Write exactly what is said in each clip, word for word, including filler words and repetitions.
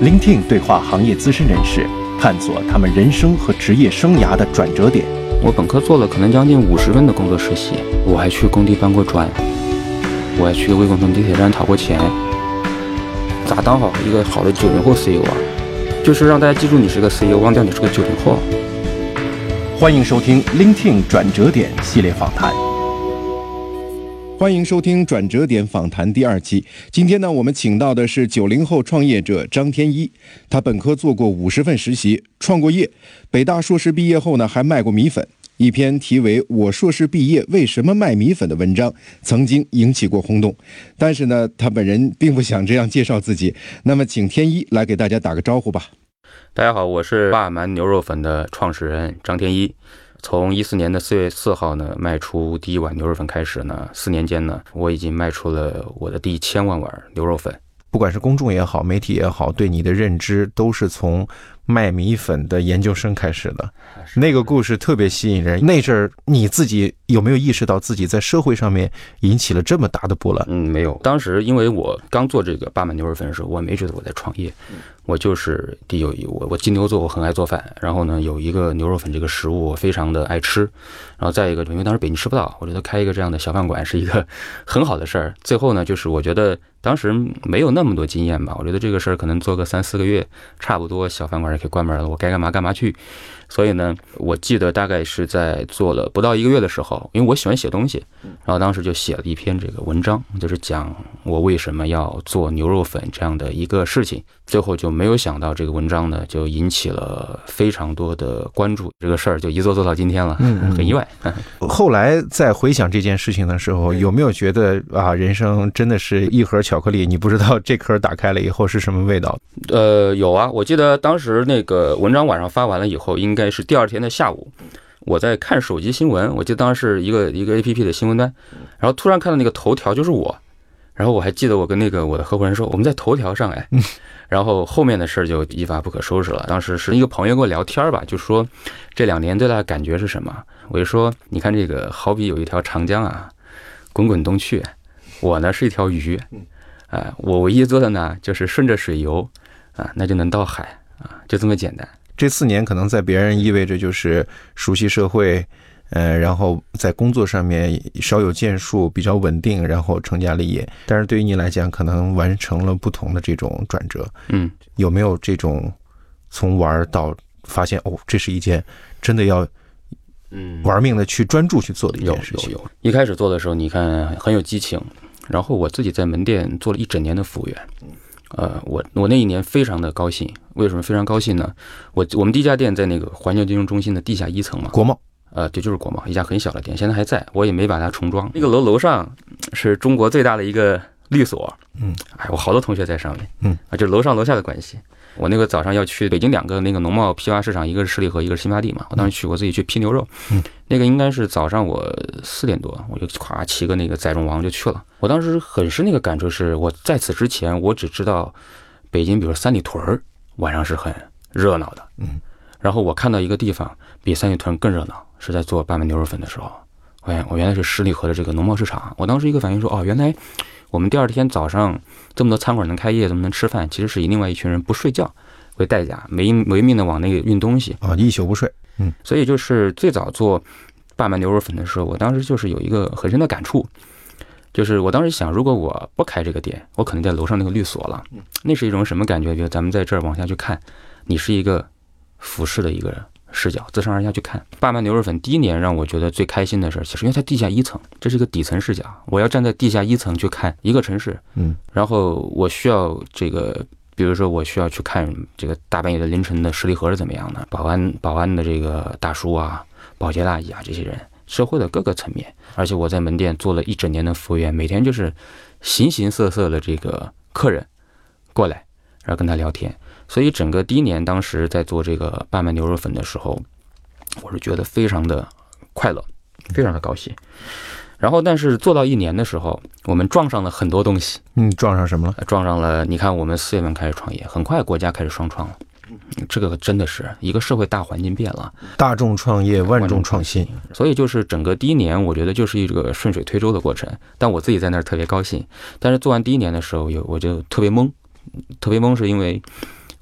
聆听对话行业资深人士，探索他们人生和职业生涯的转折点。 我本科做了可能将近五十份的工作实习，我还去工地搬过砖，我还去魏公城地铁站讨过钱。咋当好一个好的九零后 C E O 啊？就是让大家记住你是个 C E O， 忘掉你是个九零后。 欢迎收听《聆听转折点》系列访谈。欢迎收听转折点访谈第二期。今天呢，我们请到的是九零后创业者张天一。他本科做过五十份实习，创过业。北大硕士毕业后呢，还卖过米粉。一篇题为《我硕士毕业为什么卖米粉》的文章，曾经引起过轰动。但是呢，他本人并不想这样介绍自己。那么，请天一来给大家打个招呼吧。 大家好，我是霸蛮牛肉粉的创始人张天一。从一四年的四月四号呢，卖出第一碗牛肉粉开始呢，四年间呢，我已经卖出了我的第一千万碗牛肉粉。 不管是公众也好，媒体也好，对你的认知都是从卖米粉的研究生开始的。那个故事特别吸引人。那阵儿你自己有没有意识到自己在社会上面引起了这么大的波澜？ 嗯，没有。当时因为我刚做这个霸蛮牛肉粉的时候，我没觉得我在创业，我就是第有一我我金牛座，我很爱做饭，然后呢有一个牛肉粉这个食物我非常的爱吃，然后再一个因为当时北京吃不到，我觉得开一个这样的小饭馆是一个很好的事儿。最后呢就是我觉得当时没有那么多经验吧，我觉得这个事儿可能做个三四个月，差不多小饭馆也可以关门了，我该干嘛干嘛去。所以呢，我记得大概是在做了不到一个月的时候，因为我喜欢写东西，然后当时就写了一篇这个文章，就是讲我为什么要做牛肉粉这样的一个事情。最后就没有想到这个文章呢，就引起了非常多的关注，这个事儿就一做做到今天了，很意外。 后来在回想这件事情的时候，有没有觉得啊，人生真的是一盒巧克力，你不知道这颗打开了以后是什么味道？ 呃，有啊，我记得当时那个文章晚上发完了以后，应该是第二天的下午，我在看手机新闻，我记得当时是一个一个 A P P 的新闻端，然后突然看到那个头条就是我，然后我还记得我跟那个我的合伙人说，我们在头条上哎，然后后面的事就一发不可收拾了。当时是一个朋友跟我聊天吧，就说这两年最大的感觉是什么？我就说，你看这个好比有一条长江啊，滚滚东去，我呢是一条鱼，啊，我唯一做的呢就是顺着水游，啊，那就能到海啊，就这么简单。 这四年可能在别人意味着就是熟悉社会，呃，然后在工作上面稍有建树，比较稳定，然后成家立业。但是对于你来讲，可能完成了不同的这种转折。 嗯， 有没有这种从玩到发现哦，这是一件真的要嗯玩命的去专注去做的一件事情？ 有有有。一开始做的时候，你看很有激情，然后我自己在门店做了一整年的服务员。呃，我我那一年非常的高兴，为什么非常高兴呢？我我们第一家店在那个环球金融中心的地下一层嘛， 国贸， 呃，对，就是国贸，一家很小的店，现在还在，我也没把它重装。那个楼楼上是中国最大的一个律所， 嗯， 哎，我好多同学在上面， 嗯， 啊，就楼上楼下的关系。我那个早上要去北京两个那个农贸批发市场，一个是十里河，一个是新发地嘛。我当时去，我自己去批牛肉， 嗯， 那个应该是早上我四点多，我就咵骑个那个载重王就去了。我当时很深那个感触是，我在此之前我只知道北京，比如三里屯晚上是很热闹的， 嗯， 然后我看到一个地方比三里屯更热闹，是在做霸蛮牛肉粉的时候，我我原来是十里河的这个农贸市场。我当时一个反应说，哦，原来我们第二天早上这么多餐馆能开业，这么能吃饭，其实是以另外一群人不睡觉为代价，没没命的往那个运东西啊，一宿不睡。嗯， 所以就是最早做霸蛮牛肉粉的时候，我当时就是有一个很深的感触，就是我当时想，如果我不开这个店，我可能在楼上那个律所了，那是一种什么感觉？比如咱们在这儿往下去看，你是一个俯视的一个视角，自上而下去看。霸蛮牛肉粉第一年让我觉得最开心的事，其实因为它地下一层，这是一个底层视角，我要站在地下一层去看一个城市， 嗯， 然后我需要这个，比如说我需要去看这个大半夜的凌晨的十里河是怎么样的，保安保安的这个大叔啊，保洁大姨啊，这些人，社会的各个层面。而且我在门店做了一整年的服务员，每天就是形形色色的这个客人过来，然后跟他聊天。所以整个第一年，当时在做这个霸蛮牛肉粉的时候，我是觉得非常的快乐，非常的高兴。然后，但是做到一年的时候，我们撞上了很多东西。 嗯，撞上什么了？ 撞上了，你看我们四月份开始创业，很快国家开始双创了。这个真的是一个社会大环境变了， 大众创业，万众创新。 所以就是整个第一年，我觉得就是一个顺水推舟的过程。但我自己在那儿特别高兴。但是做完第一年的时候，有我就特别懵，特别懵是因为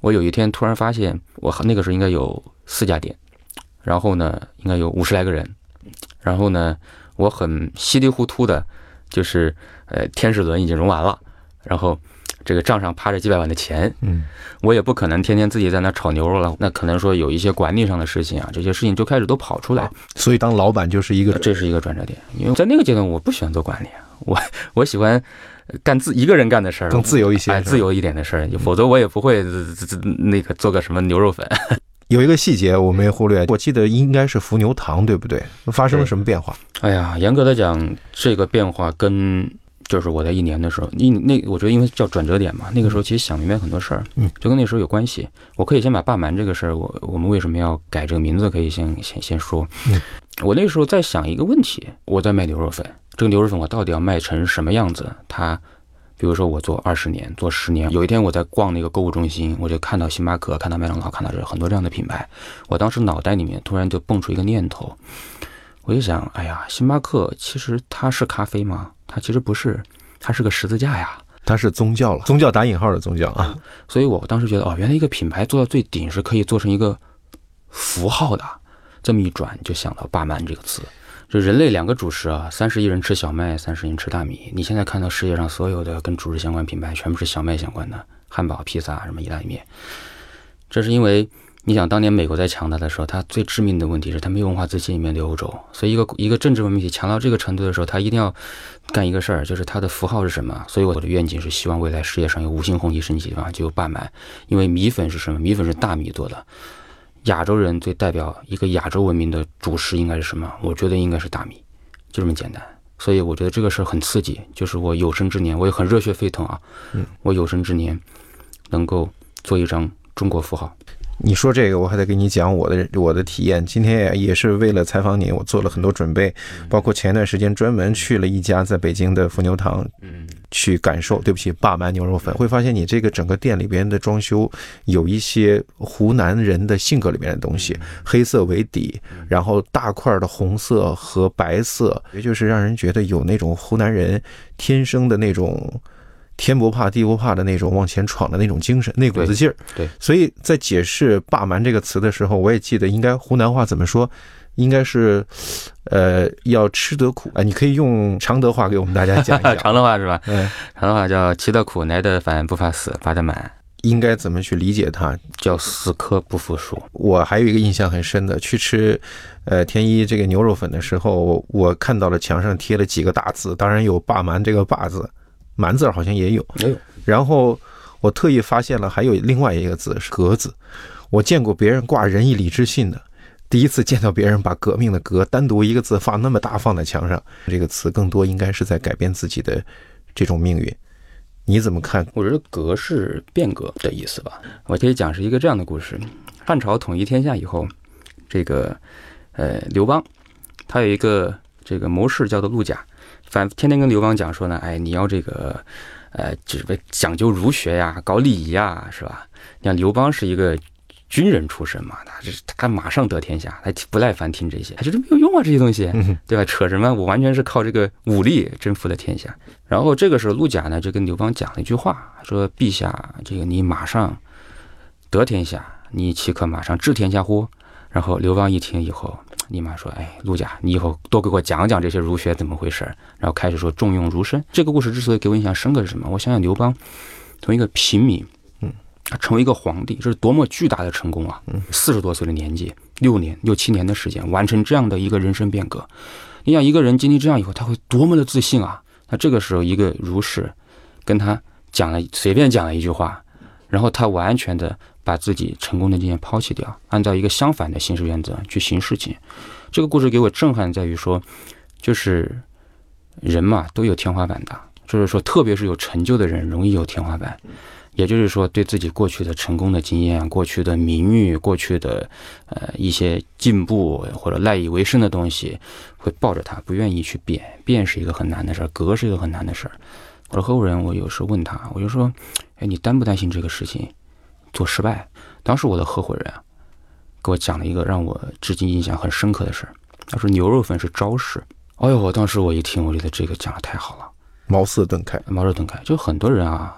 我有一天突然发现，我那个时候应该有四家店，然后呢，应该有五十来个人，然后呢，我很稀里糊涂的，就是呃，天使轮已经融完了，然后这个账上趴着几百万的钱， 嗯， 我也不可能天天自己在那炒牛肉了，那可能说有一些管理上的事情啊，这些事情就开始都跑出来， 所以当老板就是一个， 这是一个转折点，因为在那个阶段我不喜欢做管理，我我喜欢干自一个人干的事儿， 更自由一些， 哎，自由一点的事儿，否则我也不会那个做个什么牛肉粉。 有一个细节我没忽略，我记得应该是伏牛堂，对不对？发生了什么变化？ 哎呀，严格的讲，这个变化跟就是我在一年的时候，一那我觉得因为叫转折点嘛，那个时候其实想明白很多事儿，嗯，就跟那时候有关系。我可以先把霸蛮这个事儿，我我们为什么要改这个名字，可以先先先说。嗯，我那时候在想一个问题，我在卖牛肉粉，这个牛肉粉我到底要卖成什么样子？它。比如说我做二十年，做十年，有一天我在逛那个购物中心，我就看到星巴克，看到麦当劳，看到这很多这样的品牌，我当时脑袋里面突然就蹦出一个念头，我就想，哎呀，星巴克其实它是咖啡吗？它其实不是，它是个十字架呀， 它是宗教了，宗教打引号的宗教啊。 所以我当时觉得，哦，原来一个品牌做到最顶是可以做成一个符号的，这么一转就想到霸蛮这个词。就人类两个主食啊，三十亿人吃小麦，三十亿人吃大米。你现在看到世界上所有的跟主食相关品牌，全部是小麦相关的，汉堡、披萨、什么意大利面。这是因为你想，当年美国在强大的时候，它最致命的问题是它没有文化自信里面的欧洲。所以一个一个政治文明体强到这个程度的时候，它一定要干一个事儿，就是它的符号是什么。所以我的愿景是希望未来世界上有五星红旗升起的地方就有霸蛮，因为米粉是什么？米粉是大米做的。亚洲人最代表一个亚洲文明的主食应该是什么？我觉得应该是大米，就这么简单。所以我觉得这个事很刺激，就是我有生之年，我也很热血沸腾啊！嗯，我有生之年能够做一张中国符号。 你说这个，我还得给你讲我的我的体验。今天也是为了采访你，我做了很多准备，包括前段时间专门去了一家在北京的伏牛堂，去感受。对不起，霸蛮牛肉粉，会发现你这个整个店里边的装修有一些湖南人的性格里面的东西，黑色为底，然后大块的红色和白色，也就是让人觉得有那种湖南人天生的那种。天不怕地不怕的那种往前闯的那种精神，那股子劲儿。 对， 所以在解释霸蛮这个词的时候，我也记得应该湖南话怎么说，应该是呃要吃得苦啊。你可以用常德话给我们大家讲一讲。 常德话是吧？嗯，常德话叫吃得苦，耐得烦，不怕死，拔得满。 应该怎么去理解它？ 叫死磕不服输。 我还有一个印象很深的，去吃呃天一这个牛肉粉的时候，我看到了墙上贴了几个大字，当然有霸蛮这个霸字。蛮字好像也有， 也有。 然后我特意发现了还有另外一个字是革字，我见过别人挂仁义礼智信的，第一次见到别人把革命的革单独一个字放那么大放在墙上，这个词更多应该是在改变自己的这种命运。你怎么看？ 我觉得革是变革的意思吧。我可以讲是一个这样的故事：汉朝统一天下以后，这个呃刘邦他有一个这个谋士叫做陆贾。反天天跟刘邦讲说呢，哎，你要这个，呃，只为讲究儒学呀，搞礼仪呀，是吧？你看刘邦是一个军人出身嘛，他这他马上得天下，他不耐烦听这些，他觉得没有用啊，这些东西，对吧？扯什么？我完全是靠这个武力征服了天下。然后这个时候，陆贾呢就跟刘邦讲了一句话，说：“陛下，这个你马上得天下，你岂可马上治天下乎？”然后刘邦一听以后，立马说：“哎，陆贾，你以后多给我讲讲这些儒学怎么回事。”然后开始说重用儒生。这个故事之所以给我印象深刻是什么？我想想刘邦从一个平民，嗯，成为一个皇帝，这是多么巨大的成功啊！四十多岁的年纪，六年六七年的时间，完成这样的一个人生变革。你想一个人经历这样以后，他会多么的自信啊！那这个时候，一个儒士跟他讲了随便讲了一句话，然后他完全的把自己成功的经验抛弃掉，按照一个相反的行事原则去行事情。这个故事给我震撼在于说，就是人嘛都有天花板的，就是说特别是有成就的人容易有天花板，也就是说对自己过去的成功的经验、过去的名誉、过去的呃一些进步或者赖以为生的东西会抱着它，不愿意去变。变是一个很难的事儿，革是一个很难的事儿。我的合伙人，我有时候问他，我就说，哎，你担不担心这个事情做失败？当时我的合伙人啊给我讲了一个让我至今印象很深刻的事儿。他说牛肉粉是招式。哎呦，我当时我一听，我觉得这个讲的太好了， 茅塞顿开。 茅塞顿开，就很多人啊，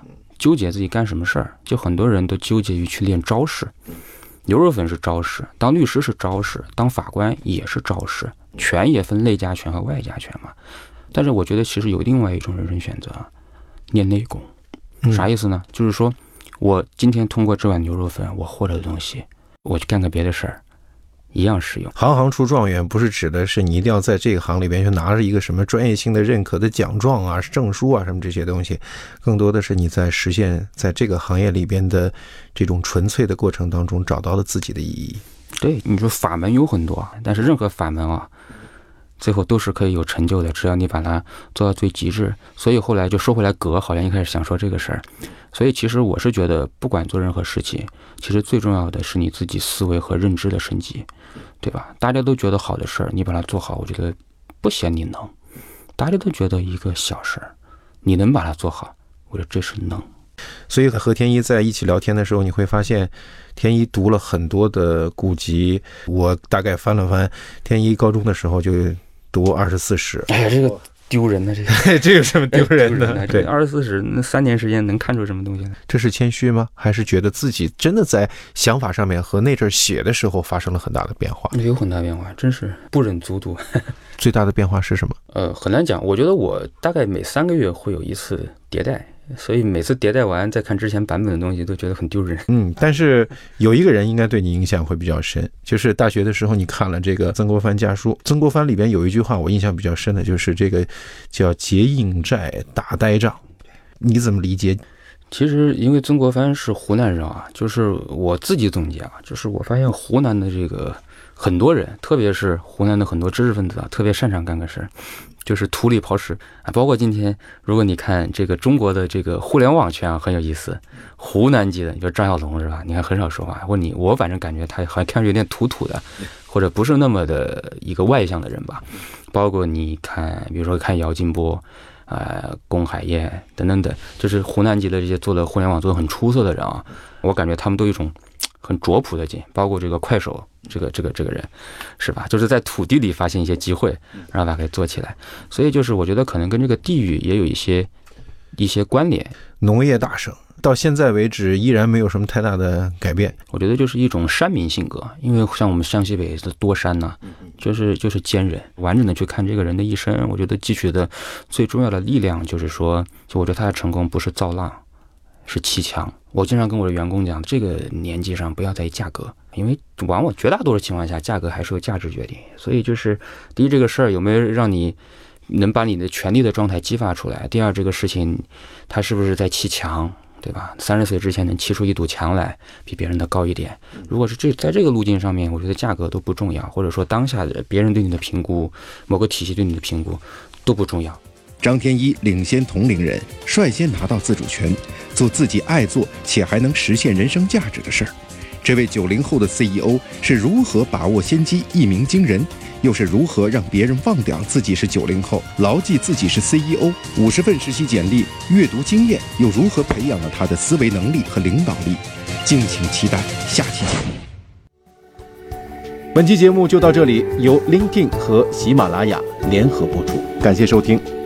纠结自己干什么事儿，就很多人都纠结于去练招式。牛肉粉是招式，当律师是招式，当法官也是招式，权也分内家权和外家权嘛。但是我觉得其实有另外一种人生选择，练内功。啥意思呢？就是说我今天通过这碗牛肉粉，我获得的东西，我去干个别的事儿，一样适用。 行行出状元不是指的是你一定要在这个行里边去拿着一个什么专业性的认可的奖状啊、证书啊什么这些东西，更多的是你在实现在这个行业里边的这种纯粹的过程当中找到了自己的意义。 对，你说法门有很多，但是任何法门啊，最后都是可以有成就的，只要你把它做到最极致。所以后来就说回来，格好像一开始想说这个事儿。所以其实我是觉得，不管做任何事情，其实最重要的是你自己思维和认知的升级，对吧？大家都觉得好的事儿，你把它做好，我觉得不嫌你能。大家都觉得一个小事儿，你能把它做好，我觉得这是能。 所以和天一在一起聊天的时候，你会发现天一读了很多的古籍，我大概翻了翻，天一高中的时候就读二十四史。 哎呀，这个丢人的这个这有什么丢人的？ 哎、对，二十四史那三年时间能看出什么东西来？ 这是谦虚吗？还是觉得自己真的在想法上面和那阵写的时候发生了很大的变化？ 有很大变化，真是不忍卒读。 最大的变化是什么？ 呃，很难讲。我觉得我大概每三个月会有一次迭代。所以每次迭代完再看之前版本的东西都觉得很丢人。 嗯，但是有一个人应该对你影响会比较深，就是大学的时候你看了这个曾国藩家书，曾国藩里边有一句话我印象比较深的，就是这个叫结硬债打呆仗，你怎么理解？ 其实因为曾国藩是湖南人啊，就是我自己总结啊，就是我发现湖南的这个很多人，特别是湖南的很多知识分子啊，特别擅长干个事，就是土里刨食啊。包括今天，如果你看这个中国的这个互联网圈啊，很有意思。湖南籍的，你说张小龙是吧？你看很少说话，或你我反正感觉他好像看着有点土土的，或者不是那么的一个外向的人吧。包括你看，比如说看姚劲波。呃，龚海燕等等等，就是湖南籍的这些做的互联网做的很出色的人啊，我感觉他们都有一种很拙朴的劲，包括这个快手这个这个这个人，是吧？就是在土地里发现一些机会，让他给做起来。所以就是我觉得可能跟这个地域也有一些一些关联。 农业大省到现在为止依然没有什么太大的改变。 我觉得就是一种山民性格，因为像我们湘西北的多山呢、啊，就是就是坚韧，完整的去看这个人的一生。我觉得汲取的最重要的力量就是说，就我觉得他的成功不是造浪，是砌墙。我经常跟我的员工讲，这个年纪上不要在意价格，因为往往绝大多数情况下，价格还是由价值决定。所以就是第一，这个事儿有没有让你能把你的权力的状态激发出来；第二，这个事情它是不是在砌墙，对吧？三十岁之前能砌出一堵墙来，比别人的高一点。如果是这在这个路径上面，我觉得价格都不重要，或者说当下的别人对你的评估，某个体系对你的评估都不重要。 张天一领先同龄人，率先拿到自主权，做自己爱做且还能实现人生价值的事儿。这位九零后的 C E O 是如何把握先机，一鸣惊人？又是如何让别人忘掉自己是九零后，牢记自己是 C E O？ 五十份实习简历，阅读经验又如何培养了他的思维能力和领导力？敬请期待下期节目。本期节目就到这里，由 LinkedIn 和喜马拉雅联合播出，感谢收听。